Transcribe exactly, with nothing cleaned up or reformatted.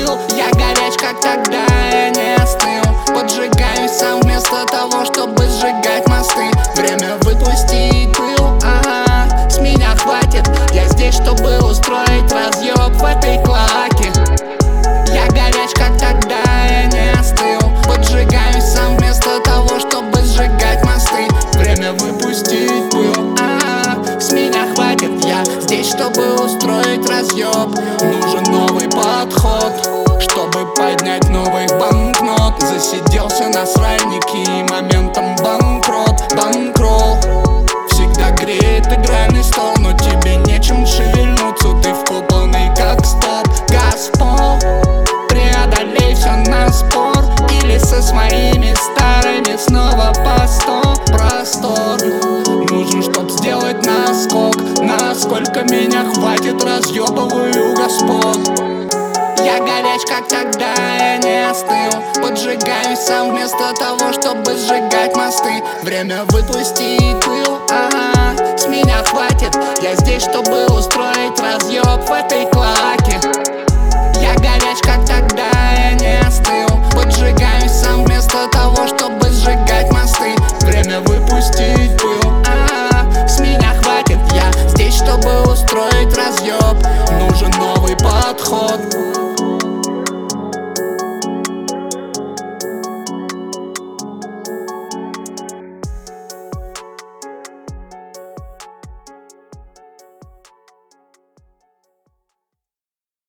пыл. Я горяч, как тогда, я не остыл. Поджигаюсь сам вместо того, чтобы сжигать мосты. Время выпустить пыл, ага, с меня хватит. Я здесь, чтобы устроить разъеб в этой клаке. Я горяч, как тогда, я не остыл. Поджигаюсь сам вместо того, чтобы сжигать мосты. Время выпустить пыл, ага, с меня хватит. Я здесь, чтобы устроить разъеб. Нужен новый подход, чтобы поднять новых банкнот. Засиделся на сральнике и моментом банкрот. Банкролл всегда греет игральный стол, но тебе нечем шевельнуться. Ты вкопанный как стоп. Газпол, преодолей все на спор. Или со своими старыми снова по сто. Простор нужен, чтоб сделать наскок. Насколько меня хватит, разъебываю господ. Я горяч, как тогда, я не остыл. Поджигаюсь сам вместо того, чтобы сжигать мосты. Время выпустить пыл, ага, с меня хватит. Я здесь, чтобы устроить разъеб в этой клаке.